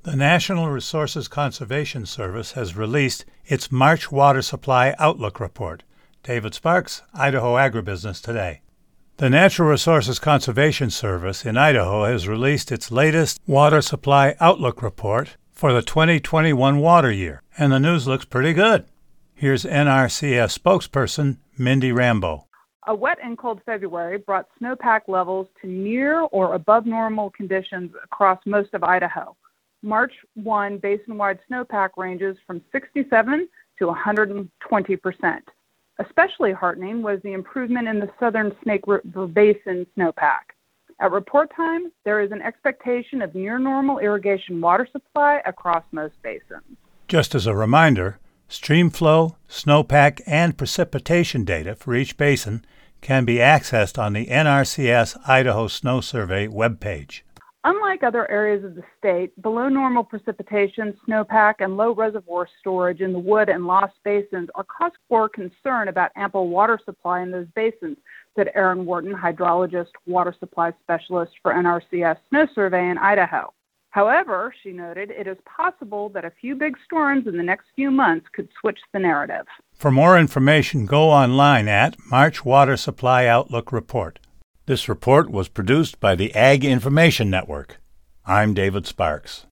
The National Resources Conservation Service has released its March Water Supply Outlook Report. David Sparks, Idaho Agribusiness Today. The Natural Resources Conservation Service in Idaho has released its latest Water Supply Outlook Report for the 2021 water year, and the news looks pretty good. Here's NRCS spokesperson Mindy Rambo. A wet and cold February brought snowpack levels to near or above normal conditions across most of Idaho. March 1 basin-wide snowpack ranges from 67 to 120%. Especially heartening was the improvement in the southern Snake River Basin snowpack. At report time, there is an expectation of near-normal irrigation water supply across most basins. Just as a reminder, stream flow, snowpack, and precipitation data for each basin can be accessed on the NRCS Idaho Snow Survey webpage. Unlike other areas of the state, below normal precipitation, snowpack, and low reservoir storage in the Wood and Lost basins are cause for concern about ample water supply in those basins, said Aaron Wharton, hydrologist, water supply specialist for NRCS Snow Survey in Idaho. However, she noted, it is possible that a few big storms in the next few months could switch the narrative. For more information, go online at March Water Supply Outlook Report. This report was produced by the Ag Information Network. I'm David Sparks.